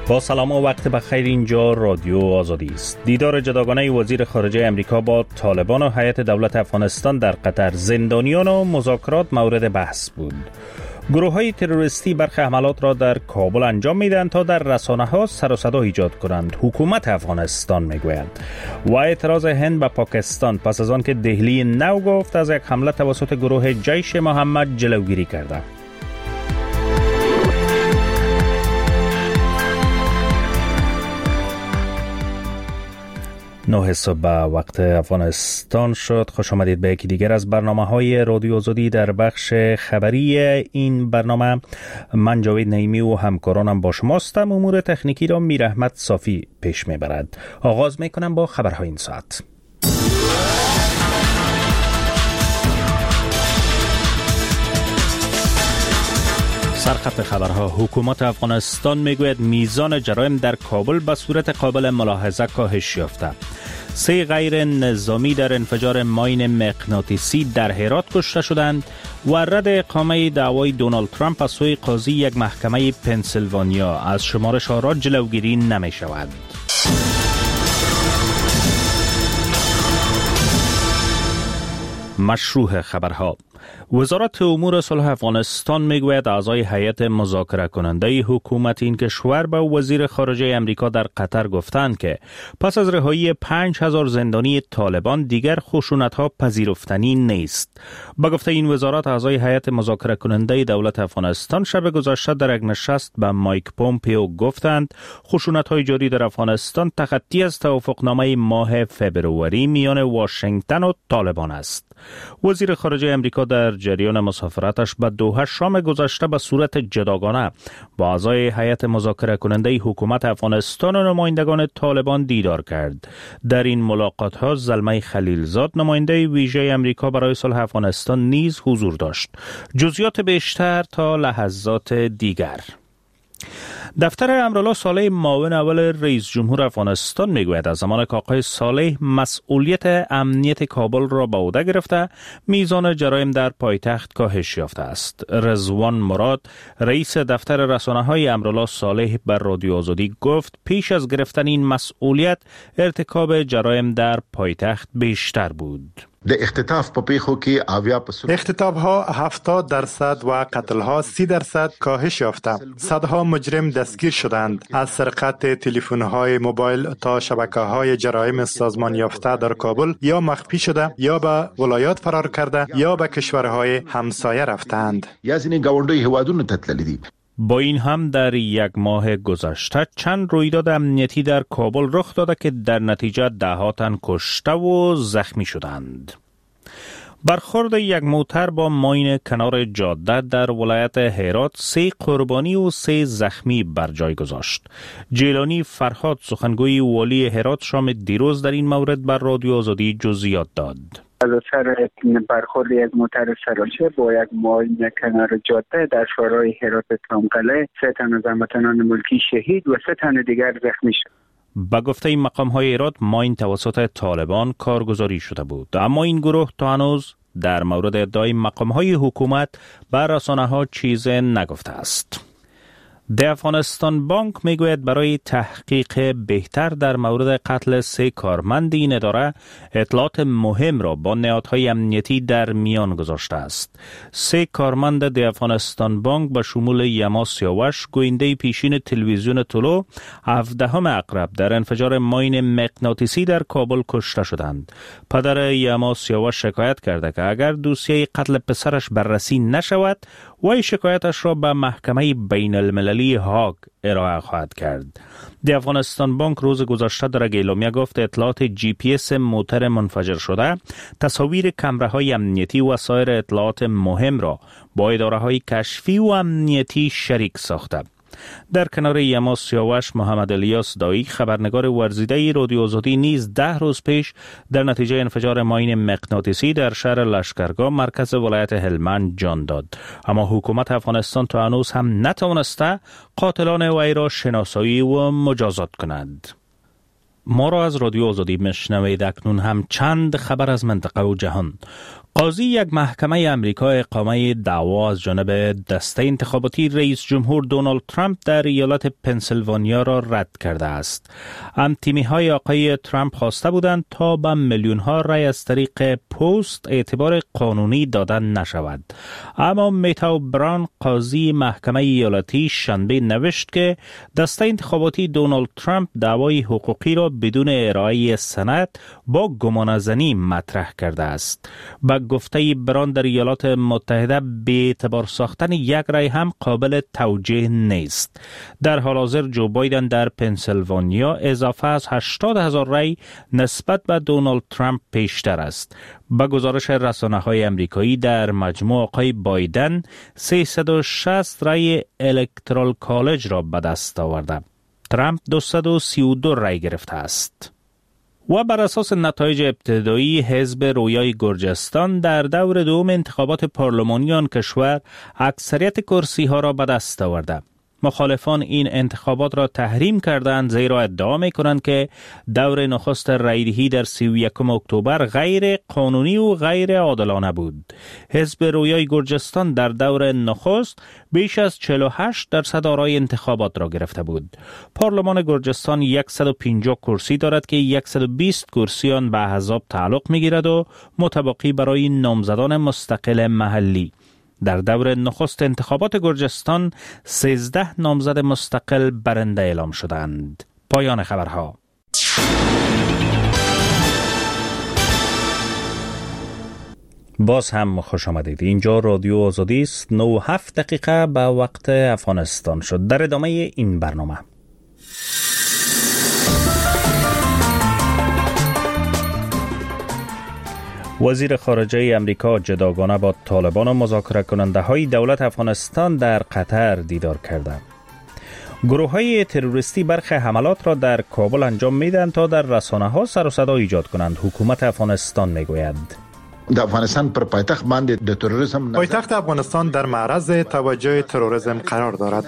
با سلام و وقت بخیر. اینجا رادیو آزادی است. دیدار جداگانه وزیر خارجه امریکا با طالبان و هیئت دولت افغانستان در قطر، زندانیان و مذاکرات مورد بحث بود. گروه‌های تروریستی برخی حملات را در کابل انجام میدهند تا در رسانه‌ها سر و صدا ایجاد کنند، حکومت افغانستان میگوید. و اعتراض هند به پاکستان پس از آن که دهلی نو گفت از یک حمله توسط گروه جیش محمد جلوگیری کرده. 9 صبح وقت افغانستان شد. خوش آمدید به یکی دیگر از برنامه‌های رادیو آزادی. در بخش خبری این برنامه من جاوید نعیمی و همکارانم با شما هستم. امور تکنیکی را میر احمد صافی پیش میبرد. آغاز میکنم با خبرهای این ساعت. سرخط خبرها: حکومت افغانستان میگوید میزان جرایم در کابل به صورت قابل ملاحظه کاهش یافته. 3 غیر نظامی در انفجار ماین مغناطیسی در هرات کشته شدند و رد اقامه دعوای دونالد ترامپ از سوی قاضی یک محکمه پنسیلوانیا از شمارش آرا جلوگیری نمی شود. مشروع خبرها: وزارت امور صلح افغانستان میگوید اعضای هیئت مذاکره کننده حکومت این کشور به وزیر خارجه امریکا در قطر گفتند که پس از رهایی 5000 زندانی طالبان دیگر خشونت‌ها پذیرفتنی نیست. با گفته این وزارت، اعضای هیئت مذاکره کننده دولت افغانستان شب گذشته در یک نشست به مایک پومپئو گفتند خشونت‌های جاری در افغانستان تخطی از توافقنامه ماه فبروری میان واشنگتن و طالبان است. وزیر خارجه امریکا در جریان مسافرتش به دوحه شام گذشته به صورت جداگانه با اعضای هیئت مذاکره کننده حکومت افغانستان و نمایندگان طالبان دیدار کرد. در این ملاقات ها زلمه خلیلزاد، نماینده ویژه امریکا برای صلح افغانستان، نیز حضور داشت. جزئیات بیشتر تا لحظات دیگر. دفتر امرالله صالح، معاون اول رئیس جمهور افغانستان، میگوید از زمان که آقای صالح مسئولیت امنیت کابل را به عهده گرفته، میزان جرایم در پایتخت کاهش یافته است. رضوان مراد، رئیس دفتر رسانه‌های امرالله صالح، بر رادیو آزادی گفت پیش از گرفتن این مسئولیت ارتکاب جرایم در پایتخت بیشتر بود. اختطاف ها 70% و قتل ها 30% کاهش یافته. صدها مجرم دستگیر شدند. از سرقت تلفن های موبایل تا شبکه های جرایم سازمان یافته در کابل یا مخفی شده یا به ولایات فرار کرده یا به کشورهای همسایه رفتند. با این هم در یک ماه گذشته چند رویداد امنیتی در کابل رخ داده که در نتیجه ده‌ها تن کشته و زخمی شدند. برخورد یک موتر با ماین کنار جاده در ولایت هرات 3 قربانی و 3 زخمی بر جای گذاشت. جیلانی فرهاد، سخنگوی والی هرات، شام دیروز در این مورد بر رادیو آزادی جزئیات داد. از اثر برخورد یک موتر سراچه با یک ماین کنار جاده در شورای هرات تامقله 3 تن از هموطنان ملکی شهید و 3 تن دیگر زخمی شد. با گفته این مقام‌های هرات، ماین توسط طالبان کارگزاری شده بود، اما این گروه تا هنوز در مورد ادعای مقام‌های حکومت بر رسانه‌ها چیز نگفته است. د افغانستان بانک میگوید برای تحقیق بهتر در مورد قتل 3 کارمند این اداره اطلاعات مهم را با نهادهای امنیتی در میان گذاشته است. 3 کارمند د افغانستان بانک به شمول یما سیاوش، گوینده پیشین تلویزیون طلو، 17 اقرب در انفجار ماین مغناطیسی در کابل کشته شدند. پدر یما سیاوش شکایت کرده که اگر دوسیه قتل پسرش بررسی نشود، وی شکایتش را به محکمه بین المللی هاگ ارائه خواهد کرد. د افغانستان بانک روز گذشته در اعلامیه گفت اطلاعات جی پی اس موتر منفجر شده، تصاویر کامراهای امنیتی و سایر اطلاعات مهم را با اداره‌های کشفی و امنیتی شریک ساخته. در کنار یما سیاوش، محمد الیاس دایی، خبرنگار ورزیده رادیو آزادی، نیز 10 روز پیش در نتیجه انفجار ماین مغناطیسی در شهر لشکرگاه مرکز ولایت هلمند جان داد. اما حکومت افغانستان تا هنوز هم نتوانسته قاتلان وی را شناسایی و مجازات کند. ما را از رادیو آزادی میشنوید. اکنون هم چند خبر از منطقه و جهان. قاضی یک محکمه امریکا اقامه دعوا از جانب دسته انتخاباتی رئیس جمهور دونالد ترامپ در ایالت پنسیلوانیا را رد کرده است. تیمی های آقای ترامپ خواسته بودند تا به میلیون ها رای از طریق پست اعتبار قانونی دادن نشود. اما میتاو براون قاضی محکمه ایالتی شنبه نوشت که دسته انتخاباتی دونالد ترامپ دعوای حقوقی را بدون ارائه سند با گمانه‌زنی مطرح کرده است. با گفته بران در ایالات متحده به اعتبار ساختن یک رای هم قابل توجیه نیست. در حال حاضر جو بایدن در پنسیلوانیا اضافه از 80,000 رای نسبت به دونالد ترامپ پیشتر است. با گزارش رسانه‌های امریکایی در مجموع آقای بایدن 360 رای الکترال کالج را به دست آورده. ترامپ 232 رای گرفته است. و بر اساس نتایج ابتدایی حزب رویای گرجستان در دور دوم انتخابات پارلمانی آن کشور اکثریت کرسی ها را به دست آورده. مخالفان این انتخابات را تحریم کردند زیرا ادعا می‌کنند که دور نخست رایدهی در 31 اکتبر غیر قانونی و غیر عادلانه بود. حزب رویای گرجستان در دور نخست بیش از 48% آرای انتخابات را گرفته بود. پارلمان گرجستان 150 کرسی دارد که 120 کرسی آن به احزاب تعلق می‌گیرد و متبقی برای نامزدان مستقل محلی. در دور نخست انتخابات گرجستان 13 نامزد مستقل برنده اعلام شدند. پایان خبرها. باز هم خوش آمدید. اینجا رادیو آزادی است. 9:07 دقیقه به وقت افغانستان شد. در ادامه این برنامه وزیر خارجه امریکا جداگانه با طالبان و مذاکره کننده های دولت افغانستان در قطر دیدار کرده. گروه های تروریستی برخی حملات را در کابل انجام میدن تا در رسانه ها سر و صدا ایجاد کنند. حکومت افغانستان میگوید د افغانستان پر پایتخت باندې د تروریسم پایتخت افغانستان در معرض توجه تروریسم قرار دارد.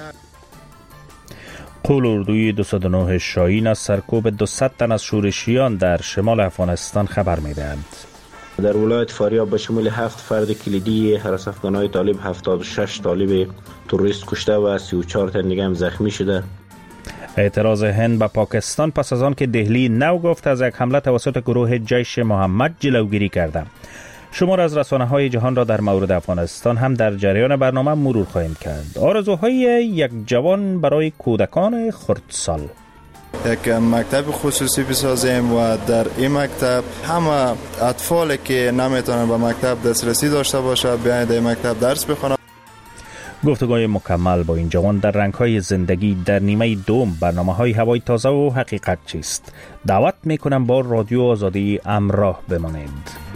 قول اردوی 209 شاهین از سرکوب 200 تن از شورشیان در شمال افغانستان خبر میدهد. در ولایت فاریاب به شمول 7 فرد کلیدی حراس افغانهای طالب 76 طالب تروریست کشته و 34 تن دیگه هم زخمی شده. اعتراض هند به پاکستان پس از آن که دهلی نو گفت از یک حمله توسط گروه جیش محمد جلوگیری کرده. شمار از رسانه‌های جهان را در مورد افغانستان هم در جریان برنامه مرور خواهیم کرد. آرزوهای یک جوان برای کودکان خردسال. یک مکتب خصوصی بسازیم و در این مکتب همه اطفالی که نمیتونن به مکتب دسترسی داشته باشه بیاین در مکتب درس بخونن. گفتگوی مکمل با این جوان در رنگ‌های زندگی در نیمه دوم برنامه‌های هوای تازه و حقیقت چیست. دعوت می‌کنم با رادیو آزادی همراه بمانید.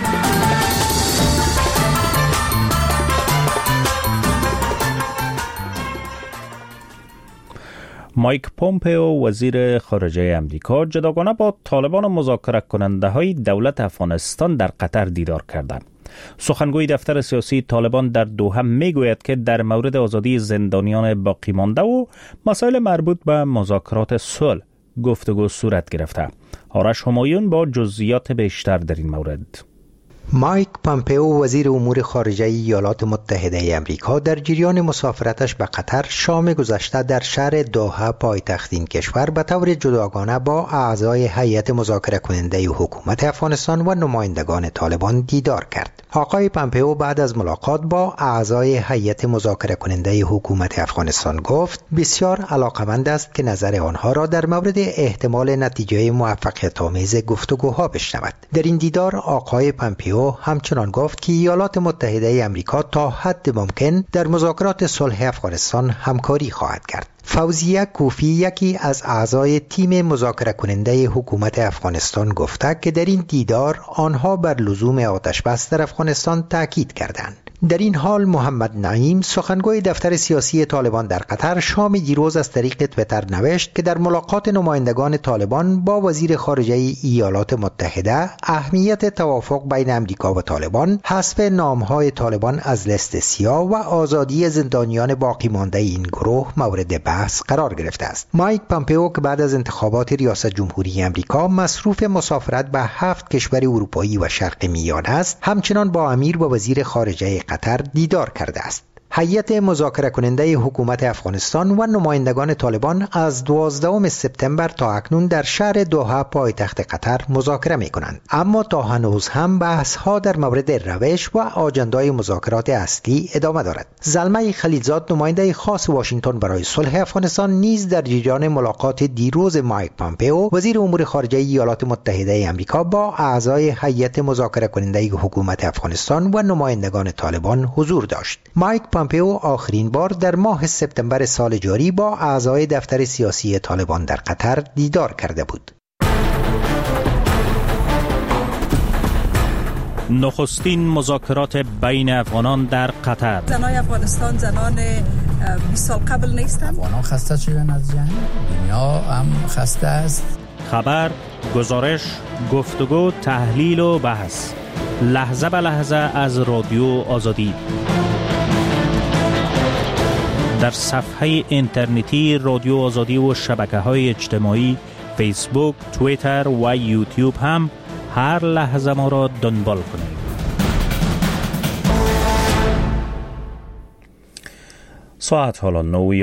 مایک پومپئو وزیر خارجه امریکا جداگانه با طالبان و مذاکره کننده های دولت افغانستان در قطر دیدار کرده. سخنگوی دفتر سیاسی طالبان در دوحه میگوید که در مورد آزادی زندانیان باقی مانده و مسائل مربوط به مذاکرات صلح گفتگو صورت گرفته. آرش همایون با جزئیات بیشتر در این مورد. مایک پومپئو وزیر امور خارجه ایالات متحده آمریکا در جریان مسافرتش به قطر شام گذشته در شهر دوحه پایتخت این کشور به طور جداگانه با اعضای هیئت مذاکره کننده حکومت افغانستان و نمایندگان طالبان دیدار کرد. آقای پومپئو بعد از ملاقات با اعضای هیئت مذاکره کننده حکومت افغانستان گفت بسیار علاقمند است که نظر آنها را در مورد احتمال نتیجه موفقیت‌آمیز گفتگوها بشنود. در این دیدار آقای پومپئو همچنان گفت که ایالات متحده آمریکا تا حد ممکن در مذاکرات صلح افغانستان همکاری خواهد کرد. فوزیه کوفی یکی از اعضای تیم مذاکره کننده حکومت افغانستان گفته که در این دیدار آنها بر لزوم آتش بس در افغانستان تاکید کردند. در این حال محمد نعیم سخنگوی دفتر سیاسی طالبان در قطر شام دیروز از طریق تویتر نوشت که در ملاقات نمایندگان طالبان با وزیر خارجه ایالات متحده اهمیت توافق بین امریکا و طالبان، حذف نامهای طالبان از لست سیاه و آزادی زندانیان باقی مانده این گروه مورد بحث قرار گرفته است. مایک پامپئو که بعد از انتخابات ریاست جمهوری امریکا مصروف مسافرت به 7 کشور اروپایی و شرق میانه است، همچنان با امیر و وزیر خارجه قطر دیدار کرده است. هیئت مذاکره کننده حکومت افغانستان و نمایندگان طالبان از 12 سپتامبر تا اکنون در شهر دوحه پایتخت قطر مذاکره می کنند، اما تا هنوز هم بحث ها در مورد روش و آجندای مذاکرات اصلی ادامه دارد. زلمه خلیلزاد نماینده خاص واشنگتن برای صلح افغانستان نیز در جریان ملاقات دیروز مایک پامپئو وزیر امور خارجه ایالات متحده آمریکا با اعضای هیئت مذاکره کننده حکومت افغانستان و نمایندگان طالبان حضور داشت. مایک پامپئو آخرین بار در ماه سپتامبر سال جاری با اعضای دفتر سیاسی طالبان در قطر دیدار کرده بود. نخستین مذاکرات بین افغانان در قطر. زنان افغانستان زنان 20 سال قبل نیستند. افغانان خسته شدن از جنگ، دنیا هم خسته است. خبر، گزارش، گفتگو، تحلیل و بحث لحظه به لحظه از رادیو آزادی در صفحه اینترنتی رادیو آزادی و شبکه‌های اجتماعی فیسبوک، توییتر و یوتیوب هم هر لحظه ما را دنبال کنید. ساعت حالا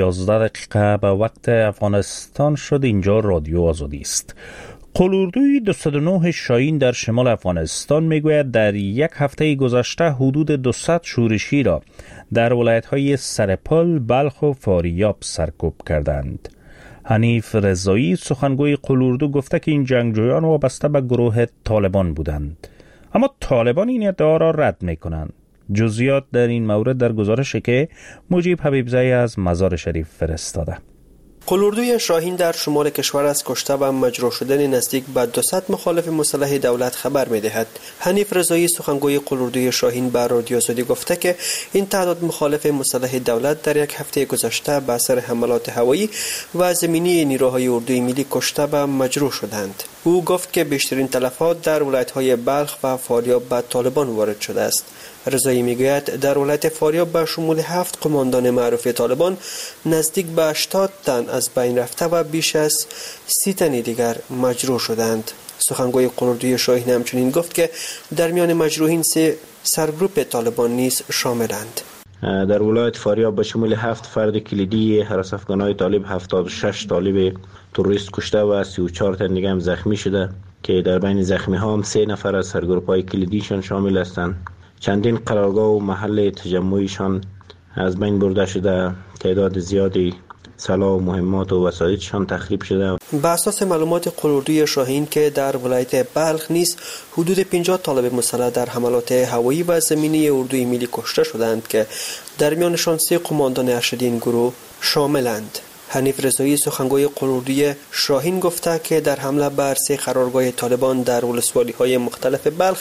9:11 به وقت افغانستان شد. اینجا رادیو آزادی است. قلوردوی 209 شاهین در شمال افغانستان میگوید در یک هفته گذشته حدود 200 شورشی را در ولایت‌های سرپل، بلخ و فاریاب سرکوب کردند. حنیف رضایی سخنگوی قلوردو گفته که این جنگجویان وابسته به گروه طالبان بودند، اما طالبان این ادعا را رد می‌کنند. جزئیات در این مورد در گزارشی که مجیب حبیبزایی از مزار شریف فرستاده. قلوردوی شاهین در شمال کشور از کشته و مجروح شدن نزدیک به 200 مخالف مسلح دولت خبر می‌دهد. حنیف رضایی سخنگوی قلوردوی شاهین به رادیو آزادی گفته که این تعداد مخالف مسلح دولت در یک هفته گذشته به اثر حملات هوایی و زمینی نیروهای اردوی ملی کشته و مجروح شدند. او گفت که بیشترین تلفات در ولایت‌های بلخ و فاریاب به طالبان وارد شده است. رضایی میگوید در ولایت فاریاب به شمول 7 قماندان معروف طالبان نزدیک به 80 تن از بین رفته و بیش از 30 تن دیگر مجروح شدند. سخنگوی قلوردوی شاهین همچنین گفت که در میان مجروحین 3 سرگروپ طالبان نیز شاملند. در ولایت فاریاب به شمول 7 فرد کلیدی حراس افغانای طالب 76 طالب تروریست کشته و 34 تن دیگر هم زخمی شده که در بین زخمی ها هم 3 نفر از سرگروپ های کلیدیشان شامل هستند. چندین قرارگاه و محل تجمعشان از بین برده شده، تعداد زیادی سلاح و مهمات و وسایلشان تخریب شده. به اساس معلومات قلوردوی شاهین که در ولایت بلخ نیز حدود 50 طالب مسلح در حملات هوایی و زمینی اردوی ملی کشته شدند که در میانشان 3 قماندان ارشد این گروه شاملند. حنیف رضایی سخنگوی قلوردوی شاهین گفته که در حمله بر 3 قرارگاه طالبان در ولسوالی‌های مختلف بلخ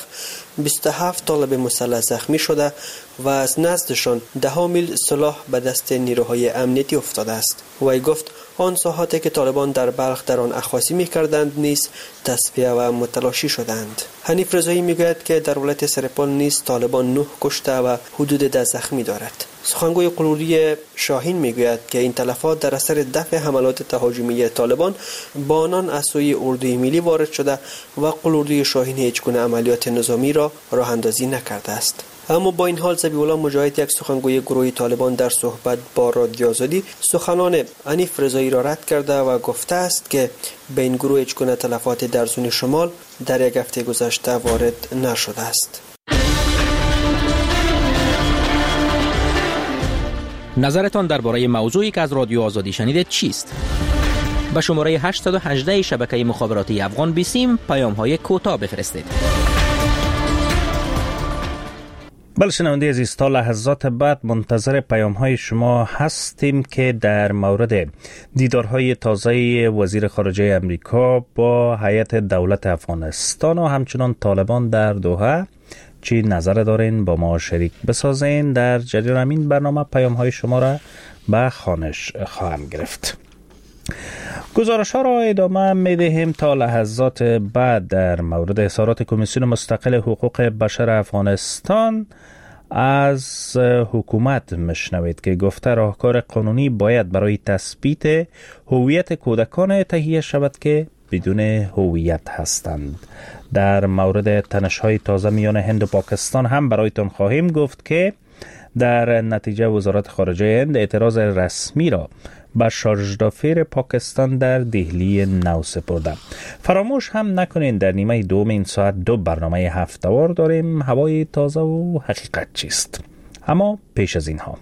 27 طالب مسلح زخمی شده و از نزدشان 10 میل سلاح به دست نیروهای امنیتی افتاده است. وی گفت آن ساحاتی که طالبان در بلخ در آن اخاذی می‌کردند نیز تصفیه و متلاشی شدند. حنیف رضایی میگوید که در ولایت سرپل نیز طالبان 9 کشته و حدود 10 زخمی دارد. سخنگوی قلوردوی شاهین میگوید که این تلفات در اثر دفع حملات تهاجمی طالبان با آنان از سوی اردوی ملی وارد شده و قلوردوی شاهین هیچ گونه عملیات نظامی را راه اندازی نکرده است. اما با این حال ذبیح الله مجاهد، یک سخنگوی گروه طالبان، در صحبت با رادیو آزادی سخنان حنیف رضایی را رد کرده و گفته است که به این گروه هیچ گونه تلفات در زون شمال در یک هفته گذشته وارد نشده است. نظرتان درباره موضوعی که از رادیو آزادی شنیدید چیست؟ به شماره 818 شبکه مخابراتی افغان بیسیم پیام‌های کوتاه بفرستید. بله شنونده عزیز، تا لحظات بعد منتظر پیام‌های شما هستیم که در مورد دیدارهای تازه وزیر خارجه امریکا با هیئت دولت افغانستان و همچنان طالبان در دوحه چی نظر دارین با ما شریک بسازین. در جریان همین برنامه پیام های شما را به خوانش خواهم گرفت. گزارش ها را ادامه می دهیم تا لحظات بعد. در مورد اظهارات کمیسیون مستقل حقوق بشر افغانستان از حکومت مشنوید که گفته راهکار قانونی باید برای تثبیت هویت کودکان تهیه شود که بدون هویت هستند. در مورد تنش‌های تازه میان هند و پاکستان هم برایتان خواهیم گفت که در نتیجه وزارت خارجه هند اعتراض رسمی را به شارژدافیر پاکستان در دهلی نو سپرده. فراموش هم نکنین در نیمه دوم این ساعت 2 برنامه هفته‌وار داریم، هوای تازه و حقیقت چیست. اما پیش از اینها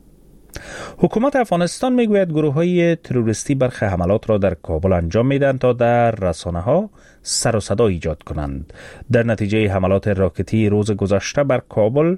حکومت افغانستان میگوید گروه‌های تروریستی برخی حملات را در کابل انجام میدن تا در رسانه‌ها سر و صدا ایجاد کنند. در نتیجه حملات راکتی روز گذشته بر کابل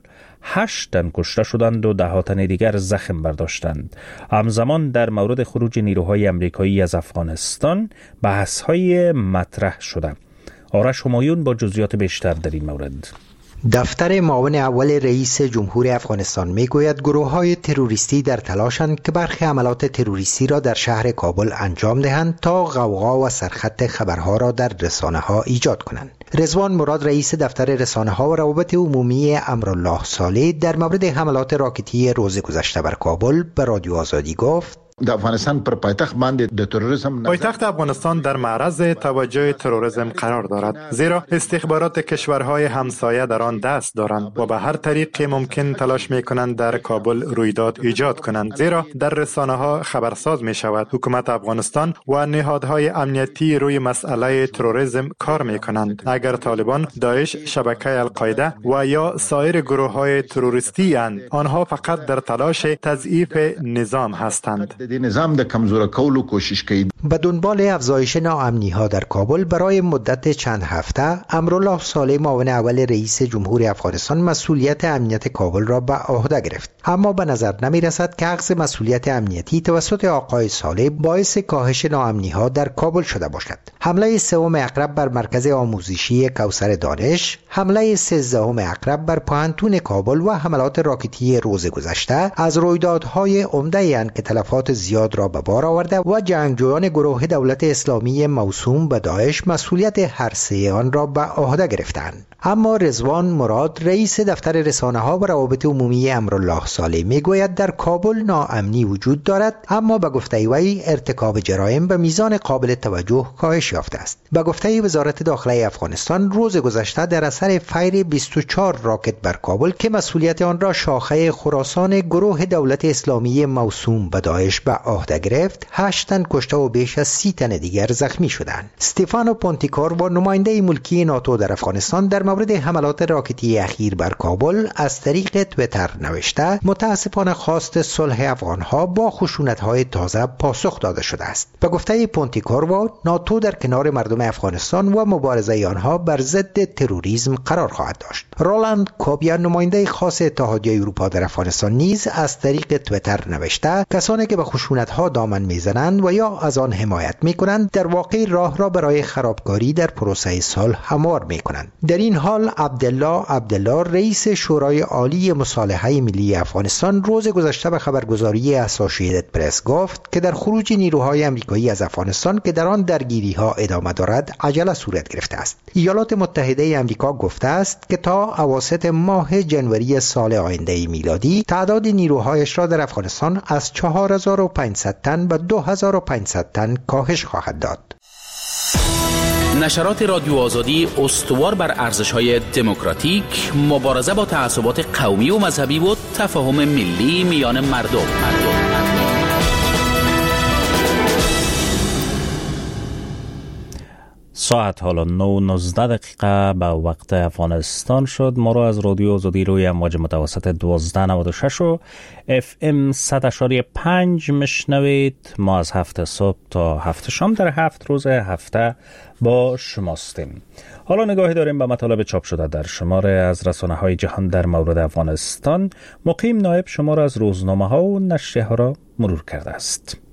8 تن کشته شدند و 10 تن دیگر زخم برداشتند. همزمان در مورد خروج نیروهای آمریکایی از افغانستان بحث‌های مطرح شده. آرش همایون با جزئیات بیشتر در این مورد. دفتر معاون اول رئیس جمهور افغانستان میگوید گروه‌های تروریستی در تلاشند که برخی حملات تروریستی را در شهر کابل انجام دهند تا غوغا و سرخط خبرها را در رسانه‌ها ایجاد کنند. رضوان مراد رئیس دفتر رسانه‌ها و روابط عمومی امرالله صالح در مورد حملات راکتی روز گذشته بر کابل به رادیو آزادی گفت: د افغانستان پر پایتخت باندې د تروریسم پایتخت افغانستان در معرض توجه تروریسم قرار دارد، زیرا استخبارات کشورهای همسایه در آن دست دارند و به هر طریق ممکن تلاش می‌کنند در کابل رویداد ایجاد کنند، زیرا در رسانه‌ها خبرساز می‌شود حکومت افغانستان و نهادهای امنیتی روی مسئله تروریسم کار می‌کنند. اگر طالبان، داعش، شبکه القاعده و یا سایر گروه‌های تروریستی اند، آنها فقط در تلاش تضعیف نظام هستند. نظام د کمزور کولو کوشش کوي. به دنبال افزایش ناامنی‌ها در کابل برای مدت چند هفته امرالله صالح معاون اول رئیس جمهور افغانستان مسئولیت امنیت کابل را به عهده گرفت، اما به نظر نمی‌رسد که اخذ مسئولیت امنیتی توسط آقای صالح باعث کاهش ناامنی‌ها در کابل شده باشد. حمله 3 اقرب بر مرکز آموزشی کوثر دانش، حمله 13 اقرب بر پوهنتون کابل و حملات راکتی روز گذشته از رویدادهای عمده اند که تلفات زیاد را به بار آورده و جنگجویان گروه دولت اسلامی موسوم به داعش مسئولیت هر سه آن را به عهده گرفتند. اما رضوان مراد رئیس دفتر رسانه‌ها و روابط عمومی امرالله صالح میگوید در کابل ناامنی وجود دارد، اما به گفته وی ارتکاب جرایم به میزان قابل توجه کاهش یافته است. به گفته وزارت داخله افغانستان روز گذشته در اثر فیر 24 راکت بر کابل که مسئولیت آن را شاخه خراسان گروه دولت اسلامی موسوم به داعش به عهده گرفت، 8 تن کشته و بیش از 30 تن دیگر زخمی شدند. استفانو پونتیکور با نماینده ملکی ناتو در افغانستان در مورد حملات راکتی اخیر بر کابل از طریق توییتر نوشته: متاسفانه خواست صلح افغانها با خشونت‌های تازه پاسخ داده شده است. به گفته پونتیکور ناتو در کنار مردم افغانستان و مبارزه آنها بر ضد تروریسم قرار خواهد داشت. رولاند کوبیا نماینده خاص اتحادیه اروپا در افغانستان نیز از طریق توییتر نوشته: کسانی که به خشونت‌ها دامن میزنند و یا از آن حمایت میکنند در واقع راه را برای خرابکاری در پروسه صلح هموار میکنند. در این حال عبدالله رئیس شورای عالی مصالحه ملی افغانستان روز گذشته به خبرگزاری اسوسییتد پرس گفت که در خروج نیروهای آمریکایی از افغانستان که در آن درگیری‌ها ادامه دارد عجله صورت گرفته است. ایالات متحده آمریکا گفته است که تا اواسط ماه جنوری سال آینده میلادی تعداد نیروهایش را در افغانستان از 4500 تن به 2500 تن کاهش خواهد داد. نشرات رادیو آزادی استوار بر ارزش‌های دموکراتیک، مبارزه با تعصبات قومی و مذهبی و تفاهم ملی میان مردم. ساعت حالا 9:19 دقیقه به وقت افغانستان شد. ما را از رادیو آزادی روی امواج متوسط 1296 و FM 100.5 مشنوید. ما از 7 صبح تا 7 شام در 7 روز هفته با شماستیم. حالا نگاهی داریم به مطالب چاپ شده در شماره از رسانه‌های جهان در مورد افغانستان. مقیم نایب شماره از روزنامه‌ها و نشریه‌ها را مرور کرده است.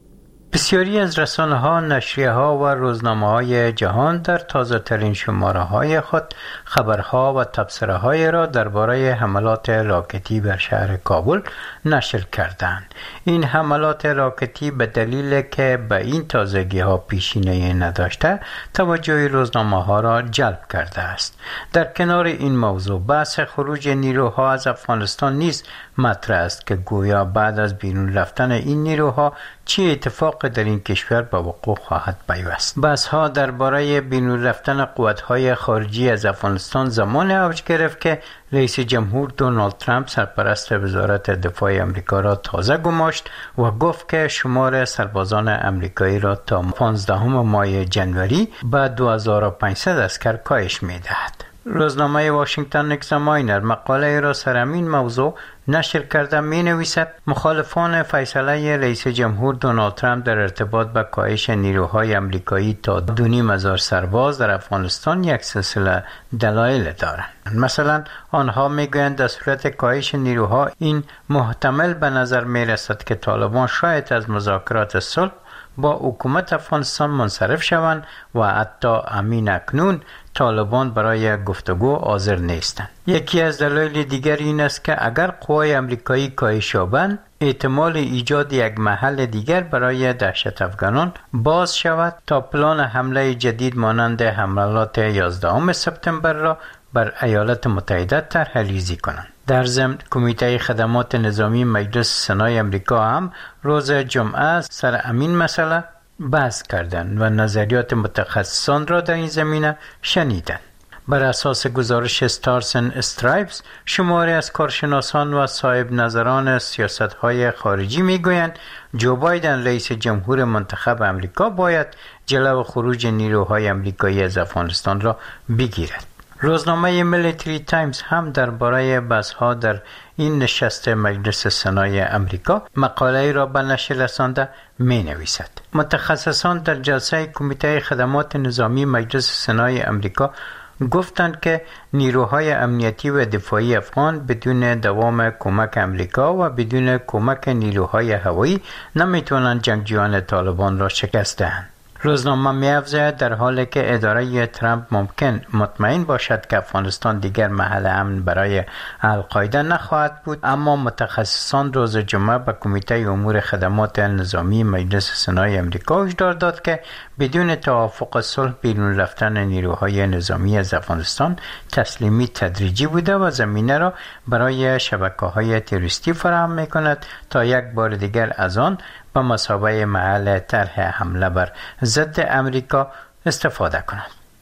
بسیاری از رسانه‌ها، نشریه‌ها و روزنامه‌های جهان در تازه‌ترین شماره‌های خود خبرها و تبصره‌های را درباره حملات راکتی بر شهر کابل نشر کردند. این حملات راکتی به دلیل که به این تازگی‌ها پیشینه نداشته، توجه روزنامه‌ها را جلب کرده است. در کنار این موضوع، بحث خروج نیروها از افغانستان نیز مطرح است که گویا بعد از بیرون رفتن این نیروها چه اتفاق در این کشور به وقوع خواهد پیوست. بحث‌ها درباره بیرون رفتن قوت‌های خارجی از افغانستان زمان اوج گرفت که رئیس جمهور دونالد ترامپ سرپرست وزارت دفاع آمریکا را تازه گماشت و گفت که شمار سربازان آمریکایی را تا 15 ماه جنوری به 2500 عسکر کاهش می‌دهد. روزنامه واشنگتن اگزاماینر مقاله را سر همین موضوع نشر کرده می نویسد مخالفان فیصله رئیس جمهور دونالد ترامپ در ارتباط با کاهش نیروهای آمریکایی تا 2500 سرباز در افغانستان یک سلسله دلایل دارند. مثلا آنها می گویند در صورت کاهش نیروها این محتمل به نظر می رسد که طالبان شاید از مذاکرات صلح با حکومت افغانستان منصرف شوند و حتی همین اکنون طالبان برای گفتگو حاضر نیستند. یکی از دلایل دیگر این است که اگر قوای آمریکایی کاهش یابند، احتمال ایجاد یک محل دیگر برای دهشت افغانان باز شود تا پلان حمله جدید مانند حملات 11 سپتامبر را بر ایالات متحده طرح‌ریزی کنند. در ضمن کمیته خدمات نظامی مجلس سنای آمریکا هم روز جمعه سر همین مسئله بحث کردند و نظریات متخصصان را در این زمینه شنیدند. بر اساس گزارش استارز اند استرایپس، شماری از کارشناسان و صاحب نظران سیاست‌های خارجی می‌گویند جو بایدن رئیس جمهور منتخب آمریکا باید جلو خروج نیروهای آمریکایی از افغانستان را بگیرد. روزنامه میلیتری تایمز هم درباره بحث‌ها در این نشست مجلس سنای آمریکا مقاله را به نشر رسانده می‌نویسد. متخصصان در جلسه کمیته خدمات نظامی مجلس سنای آمریکا گفتند که نیروهای امنیتی و دفاعی افغان بدون دوام کمک آمریکا و بدون کمک نیروهای هوایی نمیتوانند جنگجویان طالبان را شکست دهند. روزنامه می‌افزاید در حالی که اداره ترامپ ممکن مطمئن باشد که افغانستان دیگر محل امن برای القاعده نخواهد بود، اما متخصصان روز جمعه به کمیته امور خدمات نظامی مجلس سنای آمریکا هشدار داد که بدون توافق صلح بیرون رفتن نیروهای نظامی از افغانستان تسلیمی تدریجی بوده و زمینه را برای شبکه‌های تروریستی فراهم می‌کند تا یک بار دیگر از آن به مثابه محل طرح حمله بر ضد امریکا استفاده کنند.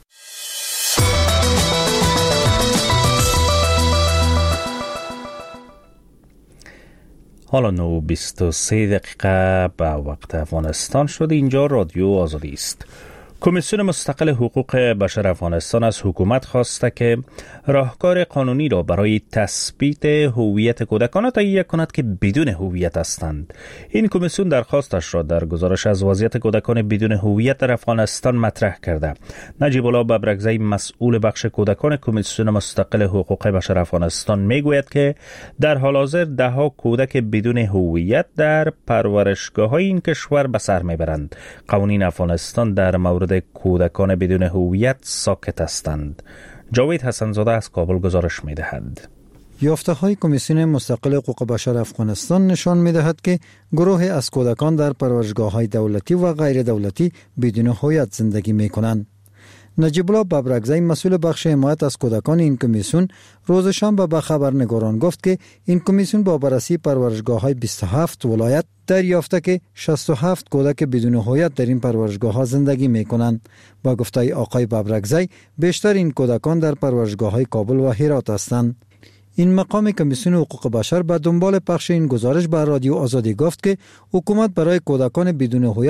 حالا 9:23 دقیقه به وقت افغانستان شد. اینجا رادیو آزادی است. کمیسیون مستقل حقوق بشر افغانستان از حکومت خواسته که راهکار قانونی را برای تثبیت هویت کودکان تهیه کند که بدون هویت هستند. این کمیسیون درخواستش را در گزارش از وضعیت کودکان بدون هویت در افغانستان مطرح کرده. نجیب الله ببرگزی، مسئول بخش کودکان کمیسیون مستقل حقوق بشر افغانستان، میگوید که در حال حاضر دهها کودک بدون هویت در پرورشگاه‌های این کشور به سر میبرند. قوانین افغانستان در مورد کودکان بدون هویت ساکت هستند. جاوید حسن‌زاده از کابل گزارش می‌دهد. یافته‌های کمیسیون مستقل حقوق بشر افغانستان نشان می‌دهد که گروهی از کودکان در پروردگاه‌های دولتی و غیر دولتی بدون هویت زندگی می‌کنند. نجیب الله ببرگزی، مسئول بخش حمایت از کودکان این کمیسیون، روز شنبه به خبرنگاران گفت که این کمیسیون با بررسی پروردگاه‌های 27 ولایت دریافته که 67 کودک بدون هویت در این پروردگاه‌ها زندگی می‌کنند. با گفته آقای ببرگزی، بیشتر این کودکان در پروردگاه‌های کابل و هرات هستند. این مقام کمیسیون حقوق بشر به دنبال پخش این گزارش به رادیو آزادی گفت که حکومت برای کودکان بدون هویت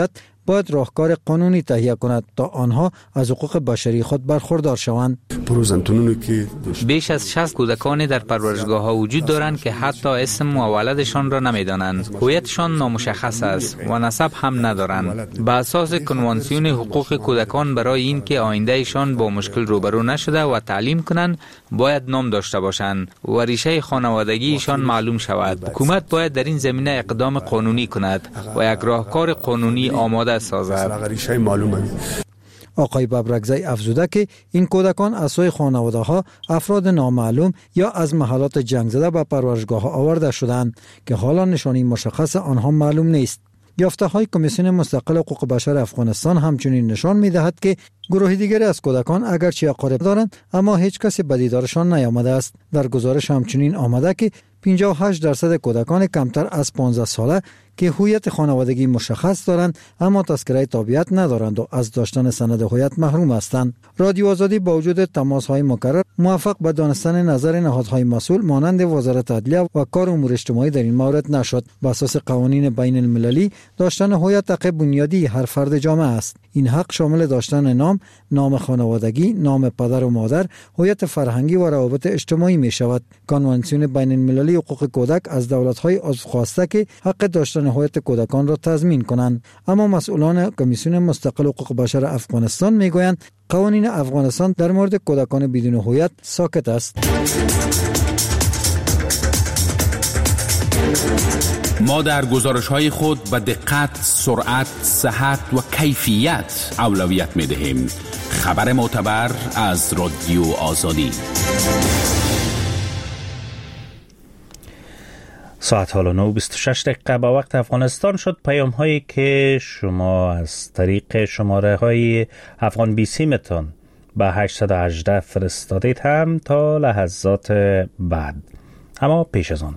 باید راهکار قانونی تهیه کند تا آنها از حقوق بشری خود برخوردار شوند. بیش از 60 کودکانی در پرورشگاه ها وجود دارند که حتی اسم و ولدشان را نمیدانند. هویتشان نامشخص است و نسب هم ندارند. به اساس کنوانسیون حقوق کودکان برای اینکه آیندهشان با مشکل روبرو نشده و تعلیم کنند باید نام داشته باشند و ریشه خانوادگیشان معلوم شود. حکومت باید در این زمینه اقدام قانونی کند و یک راهکار قانونی آماده سازد. آقای ببرکزی افزوده که این کودکان از سوی خانواده ها افراد نامعلوم یا از محلات جنگ زده به پرورشگاه ها آورده شدند که حالا نشانی مشخص آنها معلوم نیست. یافته های کمیسیون مستقل حقوق بشر افغانستان همچنین نشان می‌دهد که گروه دیگری از کودکان اگرچه اقارب دارند اما هیچ کسی به دیدارشان نیامده است. در گزارش همچنین آمده که 58% کودکان کمتر از 15 ساله که هویت خانوادگی مشخص دارند اما تذکره تابعیت ندارند و از داشتن سند هویت محروم هستند. رادیو آزادی با وجود تماس‌های مکرر موفق به دانستن نظر نهادهای مسئول مانند وزارت عدلیه و کار امور اجتماعی در این مورد نشد. بر اساس قوانین بین المللی داشتن هویت حق بنیادی هر فرد جامعه است. این حق شامل داشتن نام خانوادگی، نام پدر و مادر، هویت فرهنگی و روابط اجتماعی می شود. کنوانسیون بین المللی حقوق کودک از دولت‌های عضو خواسته که حق داشتن هویت کودکان را تضمین کنند، اما مسئولان کمیسیون مستقل حقوق بشر افغانستان میگویند قوانین افغانستان در مورد کودکان بدون هویت ساکت است. ما در گزارش‌های خود به دقت، سرعت، صحت و کیفیت اولویت می‌دهیم. خبر معتبر از رادیو آزادی. ساعت حالا 9:26 به وقت افغانستان شد. پیام هایی که شما از طریق شماره های افغان بیسی متون به 818 فرستادید هم تا لحظات بعد. اما پیش از آن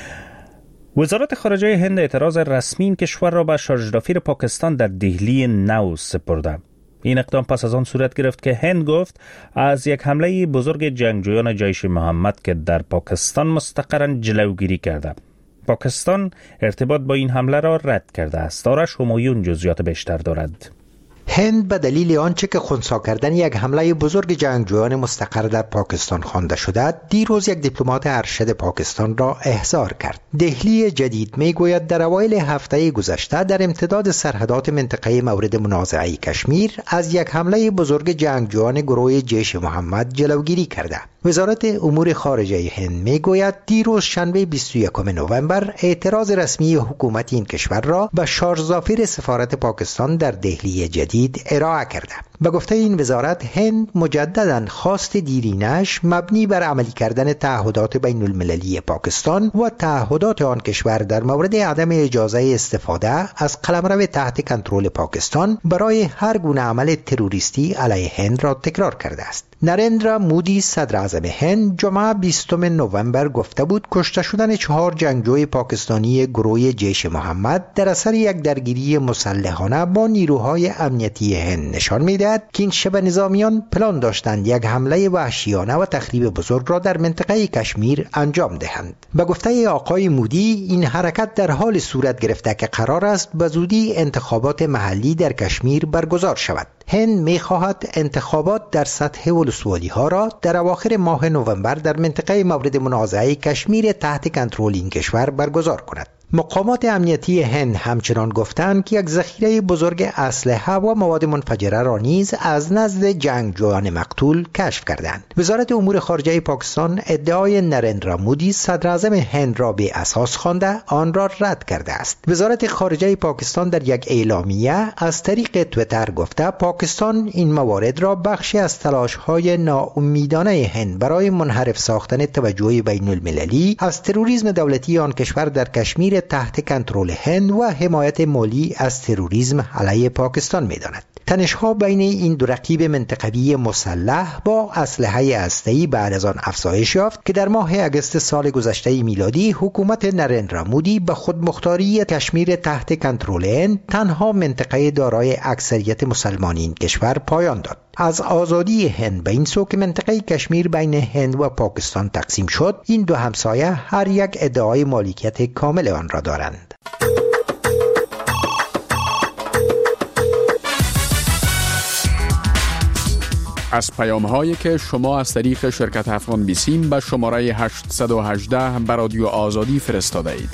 وزارت خارجه هند اعتراض رسمی این کشور را به شارژدافیر پاکستان در دهلی نو سپرده. این اقدام پس از آن صورت گرفت که هند گفت از یک حمله بزرگ جنگجویان جیش محمد که در پاکستان مستقرن جلوگیری کرده. پاکستان ارتباط با این حمله را رد کرده است. آرش همایون جزئیات بیشتر دارد. هند به دلیل آنچه که خنثی کردن یک حمله بزرگ جنگجویان مستقر در پاکستان خوانده شده، دیروز یک دیپلمات ارشد پاکستان را احضار کرد. دهلی جدید میگوید در اوایل هفته گذشته در امتداد سرحدات منطقه مورد منازعه کشمیر از یک حمله بزرگ جنگجویان گروه جیش محمد جلوگیری کرده. وزارت امور خارجه هند میگوید دیروز شنبه 21 نوامبر اعتراض رسمی حکومت این کشور را به شارژدافیر سفارت پاکستان در دهلی جدید ارائه کرده. به گفته این وزارت هند مجدداً خواست دیرینش مبنی بر عملی کردن تعهدات بین المللی پاکستان و تعهدات آن کشور در مورد عدم اجازه استفاده از قلمرو تحت کنترل پاکستان برای هر گونه عمل تروریستی علیه هند را تکرار کرده است. نریندرا مودی صدر اعظم هند جمعه 20 نوامبر گفته بود کشته شدن 4 جنگجوی پاکستانی گروه جیش محمد در اثر یک درگیری مسلحانه با نیروهای امنیتی هند نشان می‌دهد که این شبه نظامیان پلان داشتند یک حمله وحشیانه و تخریب بزرگ را در منطقه کشمیر انجام دهند. به گفته آقای مودی این حرکت در حال صورت گرفته که قرار است به زودی انتخابات محلی در کشمیر برگزار شود. هند می‌خواهد انتخابات در سطح ولسوالی ها را در اواخر ماه نوامبر در منطقه مورد منازعه کشمیر تحت کنترل این کشور برگزار کند. مقامات امنیتی هند همچنان گفتند که یک ذخیره بزرگ اسلحه و مواد منفجره را نیز از نزد جنگجویان مقتول کشف کردند. وزارت امور خارجه پاکستان ادعای نریندرا مودی صدر اعظم هند را به اساس خوانده آن را رد کرده است. وزارت خارجه پاکستان در یک اعلامیه از طریق توییتر گفته پاکستان این موارد را بخشی از تلاش‌های ناامیدانه هند برای منحرف ساختن توجه بین المللی از تروریسم دولتی آن کشور در کشمیر تحت کنترل هند و حمایت مالی از تروریسم علیه پاکستان می‌داند. تنش‌ها بین این دو رقیب منطقوی مسلح با اسلحه هسته‌ای بعد از آن افزایش یافت که در ماه اگست سال گذشته میلادی حکومت نریندرا مودی به خودمختاری کشمیر تحت کنترل هند تنها منطقه دارای اکثریت مسلمانی این کشور پایان داد. از آزادی هند به این سو که منطقه کشمیر بین هند و پاکستان تقسیم شد، این دو همسایه هر یک ادعای مالکیت کامل آن را دارند. از پیام‌هایی که شما از طریق شرکت افغان بیسیم به شماره 818 به رادیو آزادی فرستاده اید.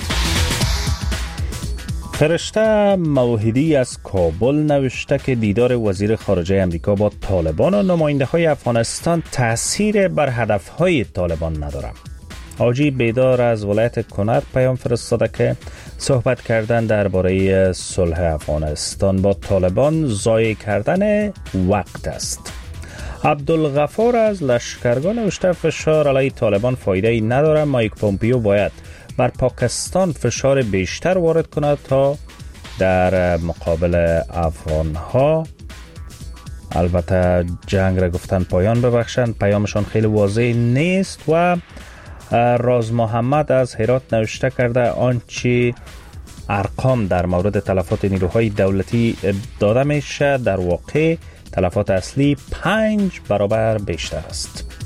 فرشته موحدی از کابل نوشته که دیدار وزیر خارجه امریکا با طالبان و نماینده های افغانستان تأثیر بر هدفهای طالبان ندارد. حاجی بیدار از ولایت کنر پیام فرستاده که صحبت کردن درباره صلح افغانستان با طالبان ضایع کردن وقت است. عبدالغفار از لشکرگاه نوشته فشار علیه طالبان فایده ای ندارد. مایک پومپیو باید بر پاکستان فشار بیشتر وارد کند تا در مقابل افغان ها البته جنگ را گفتن پایان ببخشند. پیامشان خیلی واضح نیست. و راز محمد از هرات نوشته کرده آنچه ارقام در مورد تلفات نیروهای دولتی داده میشه در واقع تلفات اصلی 5 برابر بیشتر است.